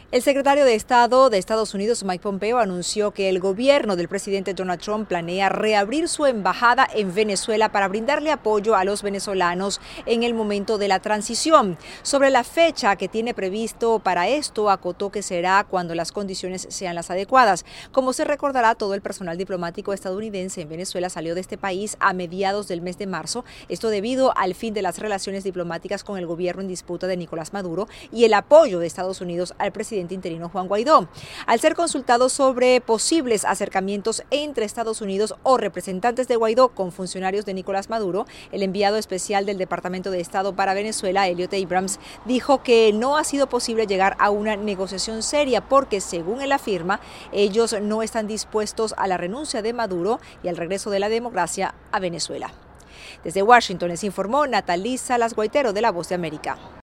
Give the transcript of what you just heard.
El secretario de Estado de Estados Unidos, Mike Pompeo, anunció que el gobierno del presidente Donald Trump planea reabrir su embajada en Venezuela para brindarle apoyo a los venezolanos en el momento de la transición. Sobre la fecha que tiene previsto para esto, acotó que será cuando las condiciones sean las adecuadas. Como se recordará, todo el personal diplomático estadounidense en Venezuela salió de este país a mediados del mes de marzo, esto debido al fin de las relaciones diplomáticas con el gobierno en disputa de Nicolás Maduro y el apoyo de Estados Unidos al presidente interino Juan Guaidó. Al ser consultado sobre posibles acercamientos entre Estados Unidos o representantes de Guaidó con funcionarios de Nicolás Maduro, el enviado especial del Departamento de Estado para Venezuela, Elliot Abrams, dijo que no ha sido posible llegar a una negociación seria porque, según él afirma, ellos no están dispuestos a la renuncia de Maduro y al regreso de la democracia a Venezuela. Desde Washington les informó Natalí Salas Guaitero de La Voz de América.